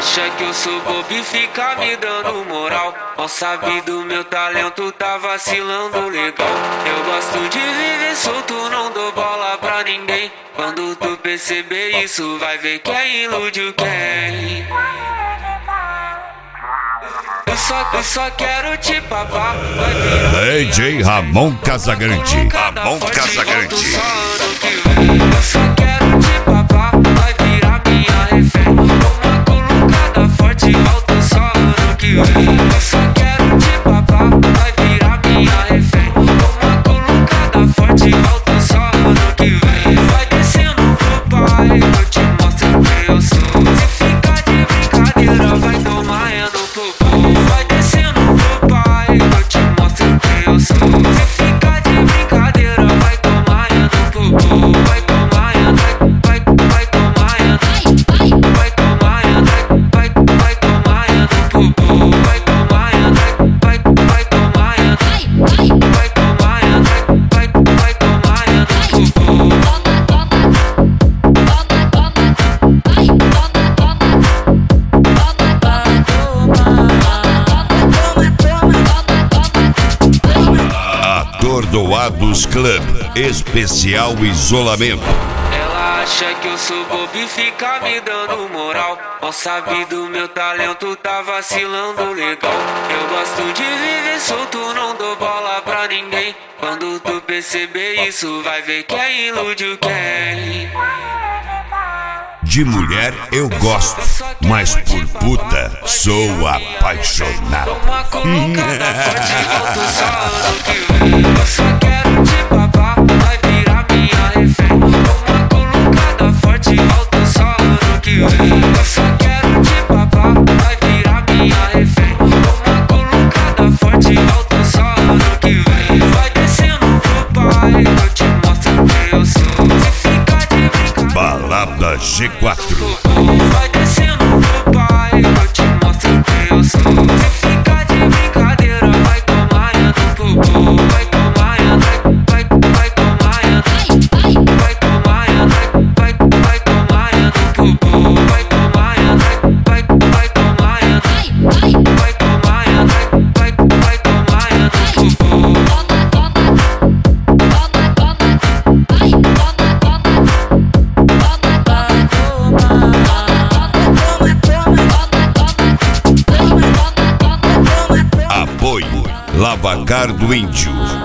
acha que eu sou bobo e fica me dando moral. Mal sabe do meu talento, tá vacilando legal. Eu gosto de viver solto, não dou bola pra ninguém. Quando tu perceber isso, vai ver quem iludiu quem. Eu só quero te papar. DJ Ramon Casagrande. Ramon Casagrande. Eu só quero te papar, vai virar minha refém. Uma colocada forte, alto só ano que vem. Eu só quero te papar, vai virar minha refém. Uma colocada forte, alto só ano que vem. Vai descendo pro pai, eu te mostro quem eu sou. Se ficar de brincadeira, vai tomar no popô. Vai descendo pro pai, eu te mostro quem eu sou. Se ficar de brincadeira, vai tomar no popô. Vai tomar, vai tomar, vai tomar, vai tomar no popô. Vai tomar, vai tomar, vai tomar, vai tomar no popô. Atordoados Club, especial isolamento. Ela acha que eu sou bobo e fica me dando moral. Mal sabe do meu talento, tá vacilando legal. Eu gosto de viver solto, não dou bola pra ninguém. Quando tu perceber isso, vai ver quem iludiu quem. De mulher eu gosto, mas por puta sou apaixonado. Uma colocada forte, alto só ano que vem. Eu só quero te papar, vai virar minha refém. Uma colocada forte, alto só ano que vem. Eu só quero te papar, vai virar minha refém. Uma colocada forte, alto só ano que vem. Vai descendo pro pai, eu te mostro quem eu sou. Se ficar de brincadeira, Balada G4. vai descendo pro pai, eu te mostro quem eu sou. Se ficar de brincadeira, vai tomar no popô. Vai tomar, vai tomar, vai tomar, vai tomar no popô. Vai tomar, vai tomar, vai tomar no popô. Apoio Lavacar do Índio.